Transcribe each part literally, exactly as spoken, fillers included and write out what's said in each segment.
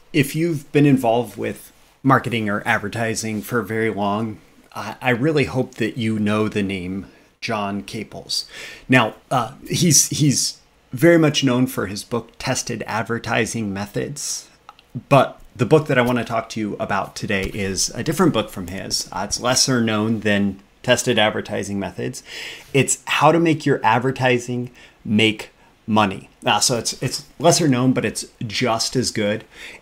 if you've been involved with marketing or advertising for very long, I, I really hope that you know the name John Caples. Now, uh, he's he's very much known for his book, Tested Advertising Methods. But the book that I want to talk to you about today is a different book from his. Uh, it's lesser known than Tested Advertising Methods. It's How to Make Your Advertising Make Money. Uh, so it's it's lesser known, but it's just as good.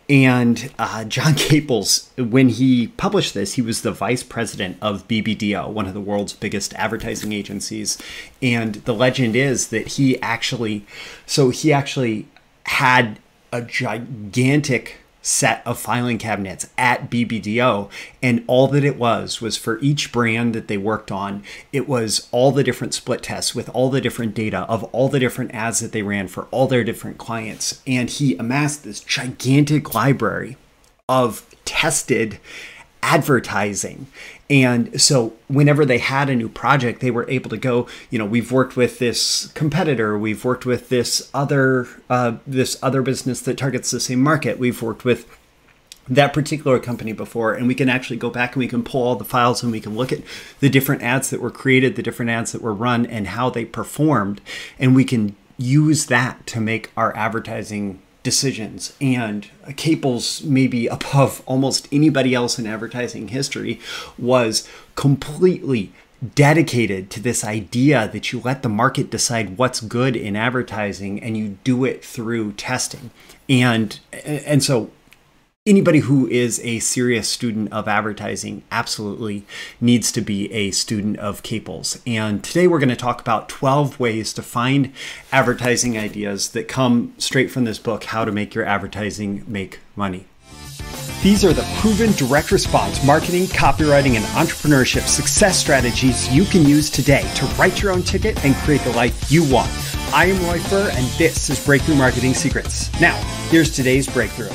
And uh, John Caples, when he published this, he was the vice president of B B D O, one of the world's biggest advertising agencies. And the legend is that he actually, so he actually had a gigantic set of filing cabinets at B B D O, and all that it was was for each brand that they worked on, it was all the different split tests with all the different data of all the different ads that they ran for all their different clients. And he amassed this gigantic library of tested advertising. And so whenever they had a new project, they were able to go, you know, we've worked with this competitor, we've worked with this other uh, this other business that targets the same market, we've worked with that particular company before, and we can actually go back and we can pull all the files and we can look at the different ads that were created, the different ads that were run, and how they performed, and we can use that to make our advertising decisions. And Caples, maybe above almost anybody else in advertising history, was completely dedicated to this idea that you let the market decide what's good in advertising and you do it through testing. And and so anybody who is a serious student of advertising absolutely needs to be a student of Caples. And today we're going to talk about twelve ways to find advertising ideas that come straight from this book, How to Make Your Advertising Make Money. These are the proven direct response marketing, copywriting, and entrepreneurship success strategies you can use today to write your own ticket and create the life you want. I am Roy Furr, and this is Breakthrough Marketing Secrets. Now, here's today's breakthrough.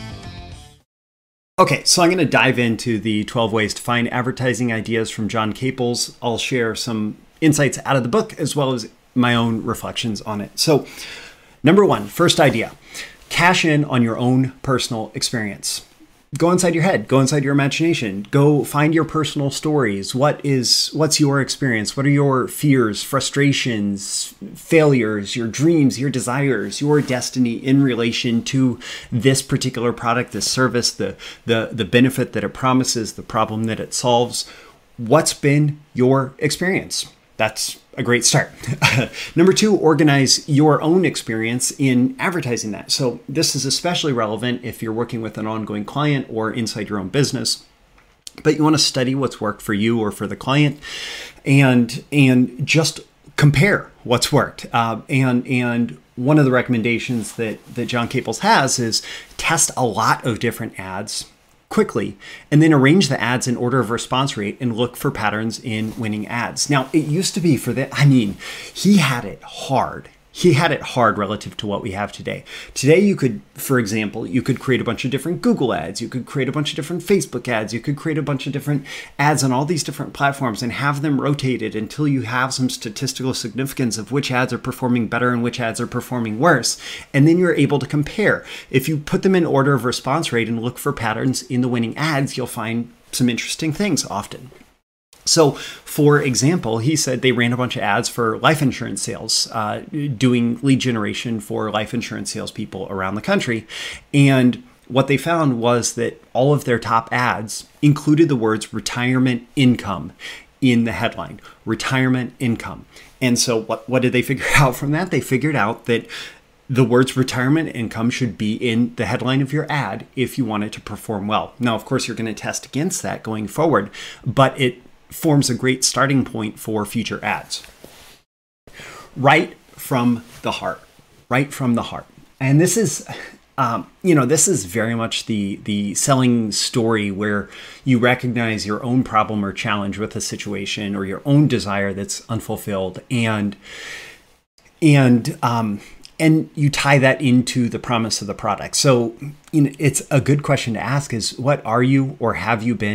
Okay, so I'm going to dive into the twelve ways to find advertising ideas from John Caples. I'll share some insights out of the book as well as my own reflections on it. So, number one, first idea, cash in on your own personal experience. Go inside your head, go inside your imagination, go find your personal stories. What is, what's your experience? What are your fears, frustrations, failures, your dreams, your desires, your destiny in relation to this particular product, this service, the, the, the benefit that it promises, the problem that it solves? What's been your experience? That's a great start. Number two, organize your own experience in advertising that. So this is especially relevant if you're working with an ongoing client or inside your own business, but you want to study what's worked for you or for the client, and and just compare what's worked. Uh, and and one of the recommendations that that John Caples has is test a lot of different ads quickly, and then arrange the ads in order of response rate and look for patterns in winning ads. Now, it used to be for that, I mean, he had it hard. He had it hard relative to what we have today. Today, you could, for example, you could create a bunch of different Google ads. You could create a bunch of different Facebook ads. You could create a bunch of different ads on all these different platforms and have them rotated until you have some statistical significance of which ads are performing better and which ads are performing worse. And then you're able to compare. If you put them in order of response rate and look for patterns in the winning ads, you'll find some interesting things often. So, for example, he said they ran a bunch of ads for life insurance sales, uh, doing lead generation for life insurance salespeople around the country. And what they found was that all of their top ads included the words retirement income in the headline, retirement income. And so what, what did they figure out from that? They figured out that the words retirement income should be in the headline of your ad if you want it to perform well. Now, of course, you're going to test against that going forward, but it forms a great starting point for future ads. Right from the heart, right from the heart. And this is, um, you know, this is very much the, the selling story where you recognize your own problem or challenge with a situation or your own desire that's unfulfilled, and, and, um, and you tie that into the promise of the product. So, you know, it's a good question to ask is, what are you or have you been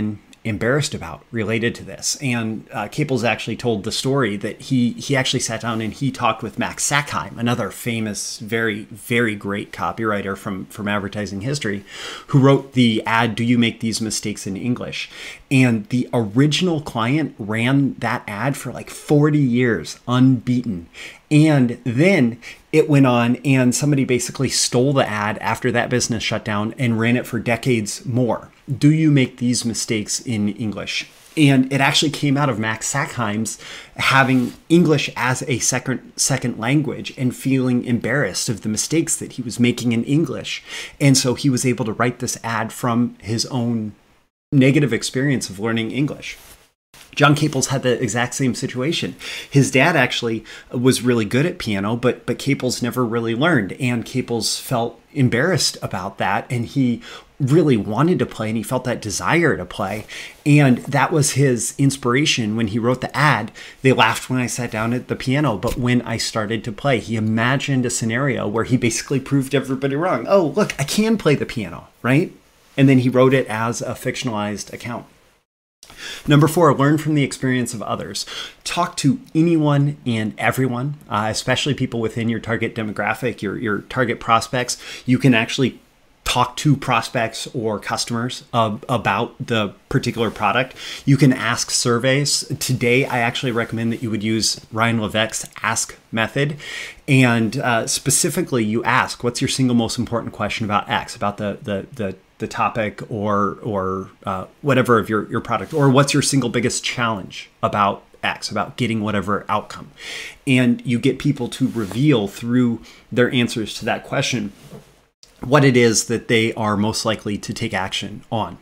embarrassed about related to this. And uh, Caples actually told the story that he he actually sat down and he talked with Max Sackheim, another famous, very, very great copywriter from, from advertising history, who wrote the ad, "Do You Make These Mistakes in English?" And the original client ran that ad for like forty years, unbeaten. And then it went on and somebody basically stole the ad after that business shut down and ran it for decades more. "Do you make these mistakes in English?" And it actually came out of Max Sackheim's having English as a second second language and feeling embarrassed of the mistakes that he was making in English. And so he was able to write this ad from his own negative experience of learning English. John Caples had the exact same situation. His dad actually was really good at piano, but but Caples never really learned, and Caples felt embarrassed about that, and he really wanted to play, and he felt that desire to play, and that was his inspiration when he wrote the ad. They laughed when I sat down at the piano, but when I started to play, he imagined a scenario where he basically proved everybody wrong. Oh, look, I can play the piano, right? And then he wrote it as a fictionalized account. Number four, learn from the experience of others. Talk to anyone and everyone, uh, especially people within your target demographic, your, your target prospects. You can actually talk to prospects or customers uh, about the particular product. You can ask surveys. Today, I actually recommend that you would use Ryan Levesque's Ask method. And uh, specifically, you ask, what's your single most important question about X, about the, the, the the topic or or uh, whatever of your, your product, or what's your single biggest challenge about X, about getting whatever outcome. And you get people to reveal through their answers to that question what it is that they are most likely to take action on.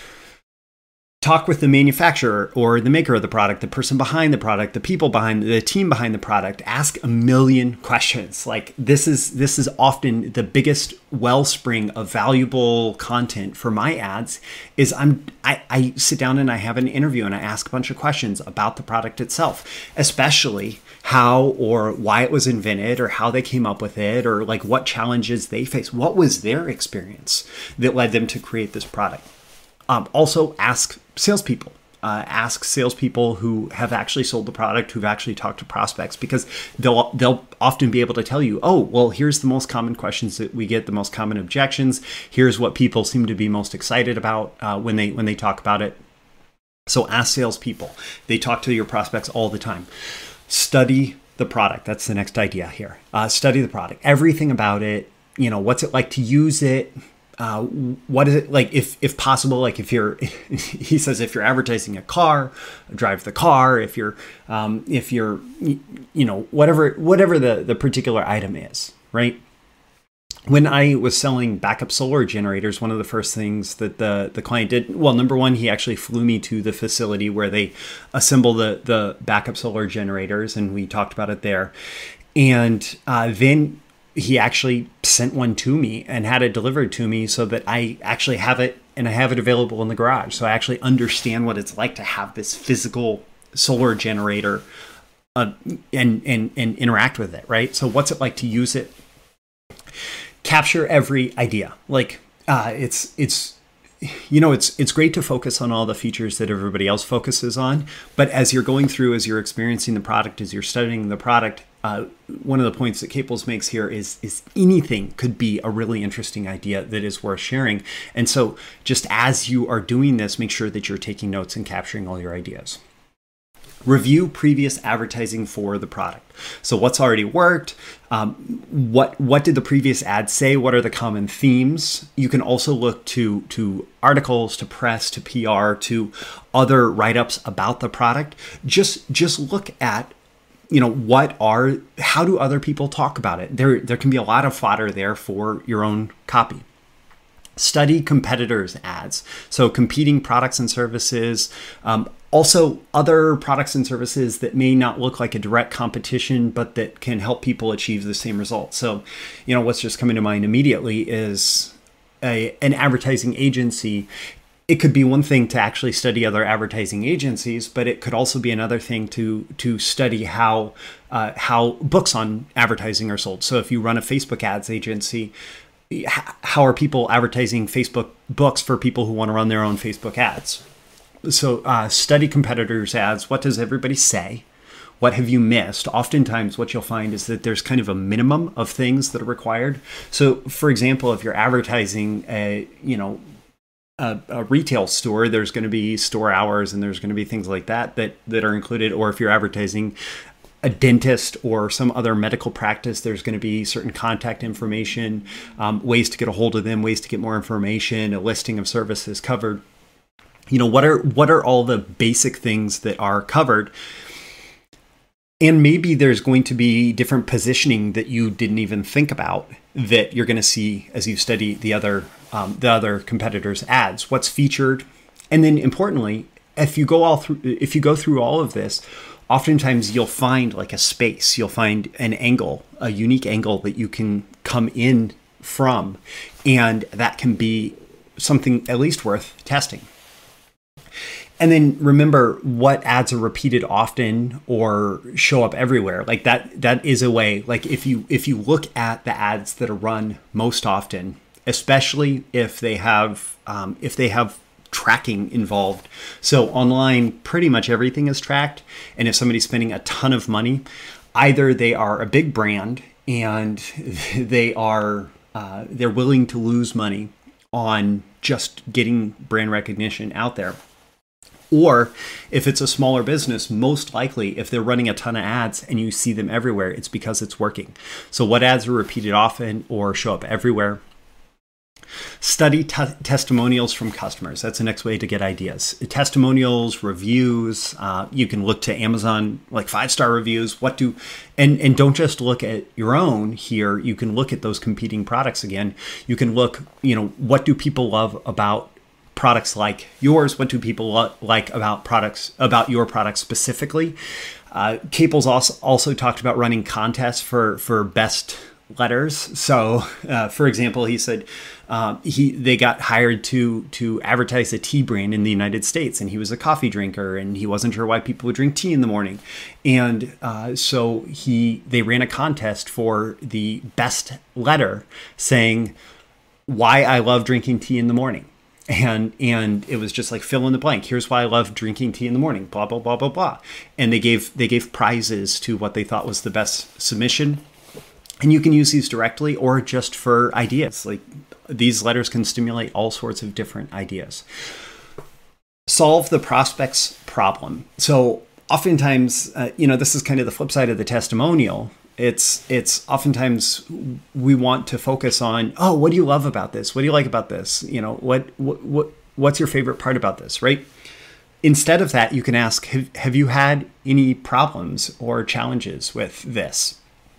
Talk with the manufacturer or the maker of the product, the person behind the product, the people behind the team behind the product. Ask a million questions. Like this is this is often the biggest wellspring of valuable content for my ads. Is I'm I, I sit down and I have an interview and I ask a bunch of questions about the product itself, especially how or why it was invented or how they came up with it or like what challenges they face. What was their experience that led them to create this product? Um, also ask salespeople. Uh, ask salespeople who have actually sold the product, who've actually talked to prospects, because they'll they'll often be able to tell you, oh, well, here's the most common questions that we get, the most common objections. Here's what people seem to be most excited about uh, when they when they talk about it. So ask salespeople. They talk to your prospects all the time. Study the product. That's the next idea here. Uh, study the product. Everything about it. You know, what's it like to use it? Uh, what is it like if, if possible, like if you're, he says, if you're advertising a car, drive the car, if you're, um, if you're, you know, whatever, whatever the, the particular item is, right? When I was selling backup solar generators, one of the first things that the, the client did, well, number one, he actually flew me to the facility where they assemble the, the backup solar generators. And we talked about it there. And uh, then he actually sent one to me and had it delivered to me so that I actually have it and I have it available in the garage. So I actually understand what it's like to have this physical solar generator uh, and, and, and interact with it, right? So what's it like to use it? Capture every idea. Like uh, it's, it's, you know, it's it's great to focus on all the features that everybody else focuses on. But as you're going through, as you're experiencing the product, as you're studying the product, uh, one of the points that Caples makes here is is anything could be a really interesting idea that is worth sharing. And so just as you are doing this, make sure that you're taking notes and capturing all your ideas. Review previous advertising for the product. So what's already worked? Um, what what did the previous ad say? What are the common themes? You can also look to to articles, to press, to P R, to other write-ups about the product. Just just look at, you know, what are how do other people talk about it? There there can be a lot of fodder there for your own copy. Study competitors' ads. So competing products and services. Um, Also, other products and services that may not look like a direct competition, but that can help people achieve the same results. So, you know, what's just coming to mind immediately is a, an advertising agency. It could be one thing to actually study other advertising agencies, but it could also be another thing to to study how uh, how books on advertising are sold. So if you run a Facebook ads agency, how are people advertising Facebook books for people who want to run their own Facebook ads? So uh, study competitors' ads. What does everybody say? What have you missed? Oftentimes what you'll find is that there's kind of a minimum of things that are required. So for example, if you're advertising a, you know, a, a retail store, there's going to be store hours and there's going to be things like that, that that are included. Or if you're advertising a dentist or some other medical practice, there's going to be certain contact information, um, ways to get a hold of them, ways to get more information, a listing of services covered. You know, what are what are all the basic things that are covered? And maybe there's going to be different positioning that you didn't even think about that you're going to see as you study the other um, the other competitors' ads. What's featured, and then importantly, if you go all through, if you go through all of this, oftentimes you'll find like a space, you'll find an angle, a unique angle that you can come in from, and that can be something at least worth testing. And then remember what ads are repeated often or show up everywhere. Like that, that is a way, like if you, if you look at the ads that are run most often, especially if they have, um, if they have tracking involved. So online, pretty much everything is tracked. And if somebody's spending a ton of money, either they are a big brand and they are, uh, they're willing to lose money on just getting brand recognition out there. Or if it's a smaller business, most likely if they're running a ton of ads and you see them everywhere, it's because it's working. So what ads are repeated often or show up everywhere? Study te- testimonials from customers. That's the next way to get ideas. Testimonials, reviews. Uh, you can look to Amazon, like five-star reviews. What do, and, and don't just look at your own here. You can look at those competing products again. You can look, you know, what do people love about products like yours? What do people lo- like about products, about your products specifically? Uh, Caples also, also talked about running contests for, for best letters. So, uh, for example, he said uh, he they got hired to to advertise a tea brand in the United States, and he was a coffee drinker, and he wasn't sure why people would drink tea in the morning, and uh, so he they ran a contest for the best letter, saying why I love drinking tea in the morning. And and it was just like fill in the blank. Here's why I love drinking tea in the morning. Blah blah blah blah blah. And they gave they gave prizes to what they thought was the best submission. And you can use these directly or just for ideas. Like these letters can stimulate all sorts of different ideas. Solve the prospect's problem. So oftentimes, uh, you know, this is kind of the flip side of the testimonial. It's it's oftentimes we want to focus on, oh, what do you love about this? What do you like about this? You know, what what, what what's your favorite part about this, right? Instead of that, you can ask, have, have you had any problems or challenges with this?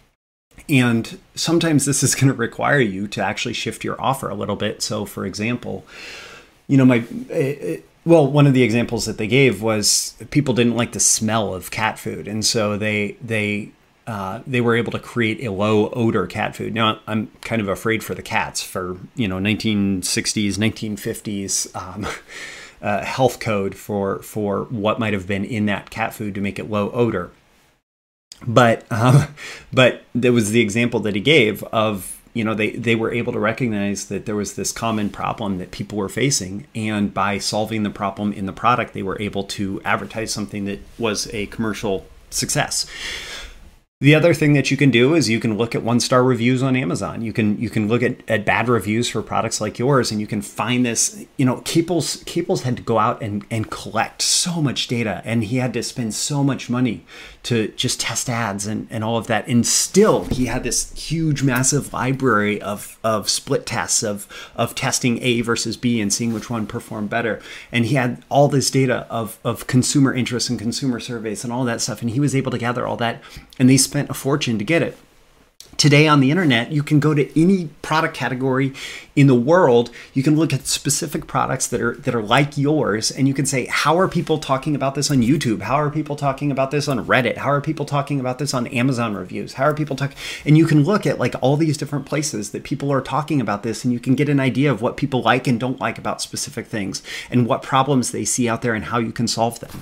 And sometimes this is going to require you to actually shift your offer a little bit. So, for example, you know, my it, well, one of the examples that they gave was people didn't like the smell of cat food, and so they they. Uh, they were able to create a low odor cat food. Now, I'm kind of afraid for the cats for, you know, nineteen sixties, nineteen fifties um, uh, health code for for what might have been in that cat food to make it low odor. But um, but there was the example that he gave of, you know, they, they were able to recognize that there was this common problem that people were facing. And by solving the problem in the product, they were able to advertise something that was a commercial success. The other thing that you can do is you can look at one-star reviews on Amazon. You can you can look at, at bad reviews for products like yours, and you can find this. You know, Caples Caples had to go out and, and collect so much data, and he had to spend so much money to just test ads and, and all of that. And still, he had this huge, massive library of, of split tests of, of testing A versus B and seeing which one performed better. And he had all this data of, of consumer interest and consumer surveys and all that stuff. And he was able to gather all that, and they spent a fortune to get it. Today on the internet, you can go to any product category in the world. You can look at specific products that are that are like yours, and you can say, how are people talking about this on YouTube? How are people talking about this on Reddit? How are people talking about this on Amazon reviews? How are people talking? And you can look at like all these different places that people are talking about this, and you can get an idea of what people like and don't like about specific things and what problems they see out there and how you can solve them.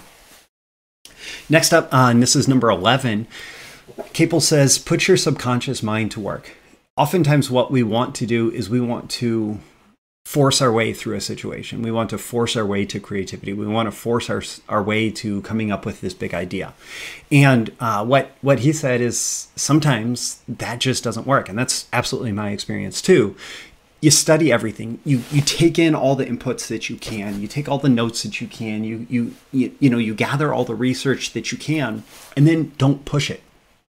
Next up, uh, and this is number eleven, Caples says, put your subconscious mind to work. Oftentimes what we want to do is we want to force our way through a situation. We want to force our way to creativity. We want to force our our way to coming up with this big idea. And uh, what what he said is sometimes that just doesn't work, and that's absolutely my experience too. You study everything. You you take in all the inputs that you can. You take all the notes that you can. You you you, you know you gather all the research that you can, and then don't push it.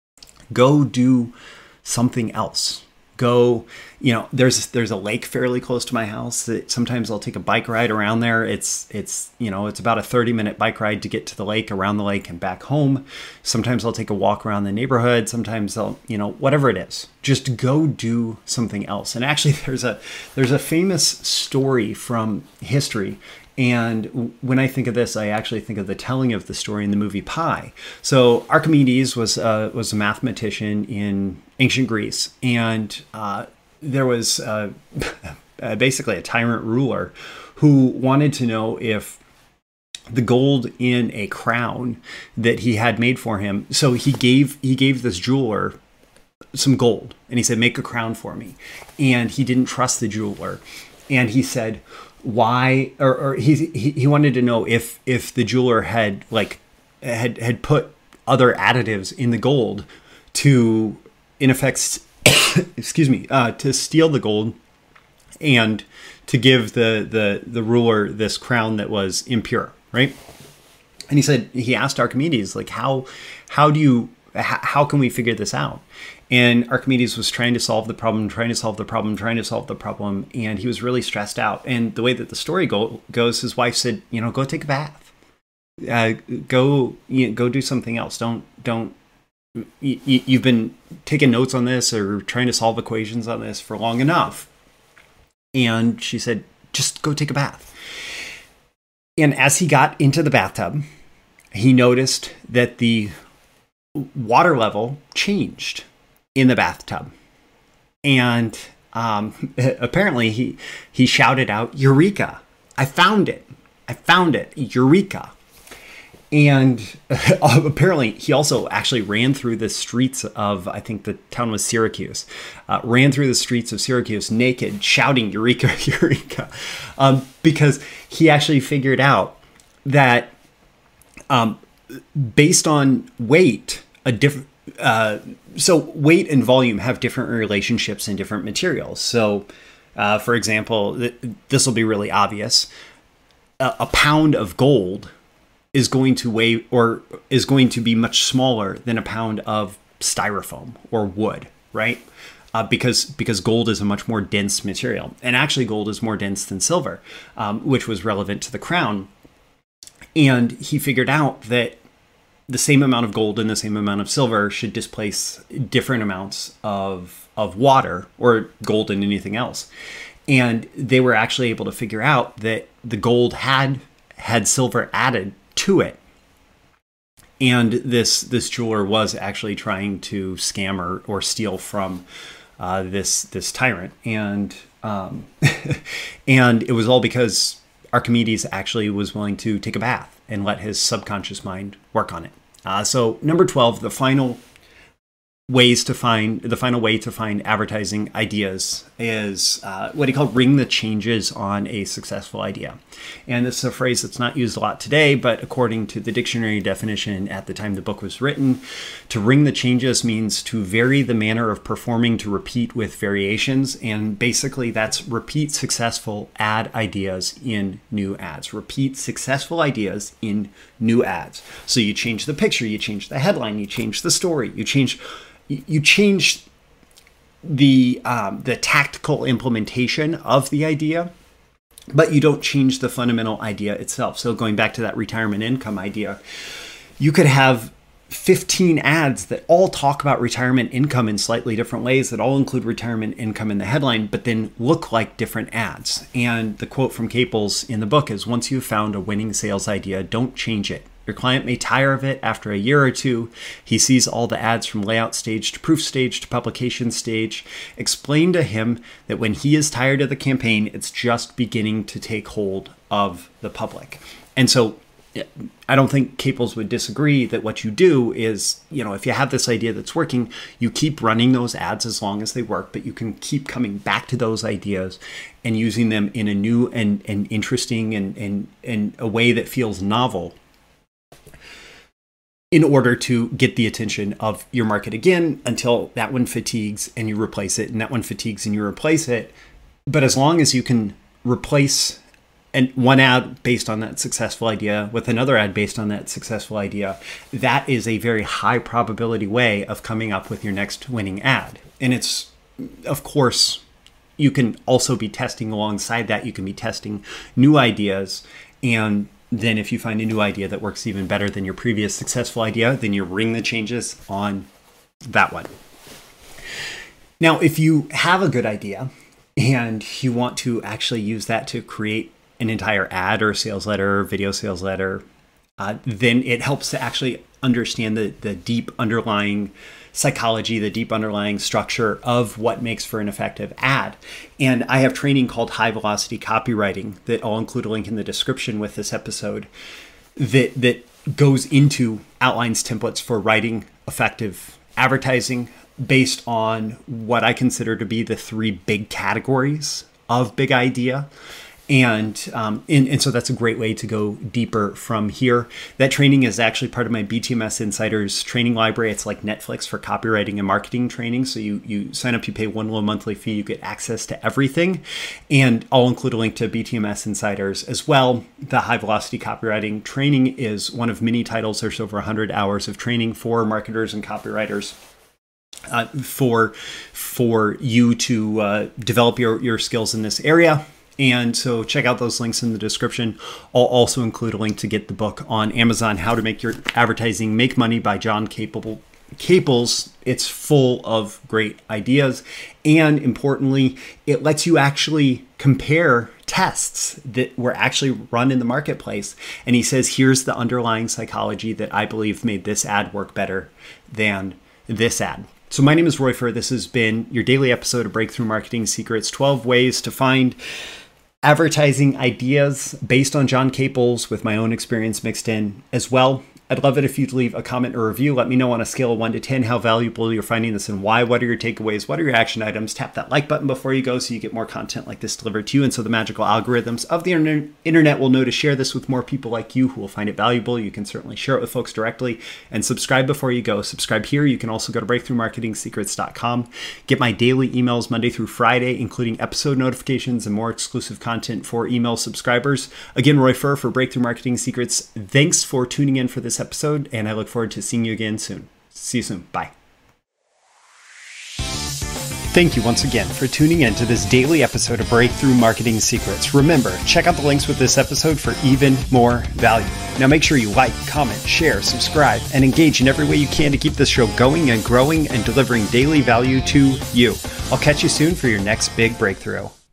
Go do something else. Go, you know, there's there's a lake fairly close to my house that sometimes I'll take a bike ride around there. It's it's you know it's about a thirty minute bike ride to get to the lake, around the lake, and back home. Sometimes I'll take a walk around the neighborhood. Sometimes I'll, you know, whatever it is, just go do something else. And actually, there's a there's a famous story from history. And when I think of this, I actually think of the telling of the story in the movie Pi. So Archimedes was uh, was a mathematician in ancient Greece, and uh, there was uh, basically a tyrant ruler who wanted to know if the gold in a crown that he had made for him. So he gave he gave this jeweler some gold, and he said, "Make a crown for me." And he didn't trust the jeweler, and he said, why, or, or he, he he wanted to know if if the jeweler had like had had put other additives in the gold to, in effect, excuse me, uh, to steal the gold and to give the the the ruler this crown that was impure, right? And he said, he asked Archimedes, like, how how do you how can we figure this out? And Archimedes was trying to solve the problem, trying to solve the problem, trying to solve the problem. And he was really stressed out. And the way that the story go, goes, his wife said, you know, go take a bath. Uh, go, you know, go do something else. Don't, don't, you, you've been taking notes on this or trying to solve equations on this for long enough. And she said, just go take a bath. And as he got into the bathtub, he noticed that the water level changed in the bathtub. And um, apparently he he shouted out, "Eureka! I found it! I found it! Eureka!" And uh, apparently he also actually ran through the streets of, I think the town was Syracuse, uh, ran through the streets of Syracuse naked, shouting, "Eureka! Eureka!" Um, because he actually figured out that um, based on weight, a different uh, so weight and volume have different relationships in different materials. So, uh, for example, th- this will be really obvious. A, a pound of gold is going to weigh or is going to be much smaller than a pound of styrofoam or wood, right? Uh, because because gold is a much more dense material, and actually gold is more dense than silver, um, which was relevant to the crown. And he figured out that the same amount of gold and the same amount of silver should displace different amounts of of water or gold and anything else. And they were actually able to figure out that the gold had had silver added to it. And this this jeweler was actually trying to scam or, or steal from uh, this this tyrant. And um, and it was all because Archimedes actually was willing to take a bath and let his subconscious mind work on it. Uh, so number twelve, the final ways to find the final way to find advertising ideas is uh, what he called ring the changes on a successful idea. And this is a phrase that's not used a lot today, but according to the dictionary definition at the time the book was written, to ring the changes means to vary the manner of performing, to repeat with variations. And basically that's repeat successful ad ideas in new ads. Repeat successful ideas in new ads. So you change the picture, you change the headline, you change the story, you change You change the um, the tactical implementation of the idea, but you don't change the fundamental idea itself. So going back to that retirement income idea, you could have fifteen ads that all talk about retirement income in slightly different ways, that all include retirement income in the headline, but then look like different ads. And the quote from Caples in the book is, "Once you've found a winning sales idea, don't change it. Your client may tire of it after a year or two. He sees all the ads from layout stage to proof stage to publication stage. Explain to him that when he is tired of the campaign, it's just beginning to take hold of the public." And so I don't think Caples would disagree that what you do is, you know, if you have this idea that's working, you keep running those ads as long as they work, but you can keep coming back to those ideas and using them in a new and, and interesting and, and, and a way that feels novel in order to get the attention of your market again until that one fatigues and you replace it, and that one fatigues and you replace it. But as long as you can replace and one ad based on that successful idea with another ad based on that successful idea, that is a very high probability way of coming up with your next winning ad. And it's, of course, you can also be testing alongside that. You can be testing new ideas. And then if you find a new idea that works even better than your previous successful idea, then you ring the changes on that one. Now, if you have a good idea and you want to actually use that to create an entire ad or sales letter or video sales letter, uh, then it helps to actually understand the, the deep underlying psychology, the deep underlying structure of what makes for an effective ad. And I have training called High Velocity Copywriting that I'll include a link in the description with this episode that, that goes into outlines, templates for writing effective advertising based on what I consider to be the three big categories of big idea. And, um, and and so that's a great way to go deeper from here. That training is actually part of my B T M S Insiders training library. It's like Netflix for copywriting and marketing training. So you, you sign up, you pay one low monthly fee, you get access to everything. And I'll include a link to B T M S Insiders as well. The High Velocity Copywriting training is one of many titles. There's over one hundred hours of training for marketers and copywriters. Uh, for for you to uh, develop your, your skills in this area. And so check out those links in the description. I'll also include a link to get the book on Amazon, How to Make Your Advertising Make Money by John Capable, Caples. It's full of great ideas. And importantly, it lets you actually compare tests that were actually run in the marketplace. And he says, here's the underlying psychology that I believe made this ad work better than this ad. So my name is Roy Furr. This has been your daily episode of Breakthrough Marketing Secrets, twelve ways to find advertising ideas based on John Caples with my own experience mixed in as well. I'd love it if you'd leave a comment or review. Let me know on a scale of one to ten how valuable you're finding this and why. What are your takeaways? What are your action items? Tap that like button before you go so you get more content like this delivered to you. And so the magical algorithms of the internet will know to share this with more people like you who will find it valuable. You can certainly share it with folks directly and subscribe before you go. Subscribe here. You can also go to breakthrough marketing secrets dot com. Get my daily emails Monday through Friday, including episode notifications and more exclusive content for email subscribers. Again, Roy Furr for Breakthrough Marketing Secrets. Thanks for tuning in for this episode, and I look forward to seeing you again soon. See you soon. Bye. Thank you once again for tuning in to this daily episode of Breakthrough Marketing Secrets. Remember, check out the links with this episode for even more value. Now make sure you like, comment, share, subscribe, and engage in every way you can to keep this show going and growing and delivering daily value to you. I'll catch you soon for your next big breakthrough.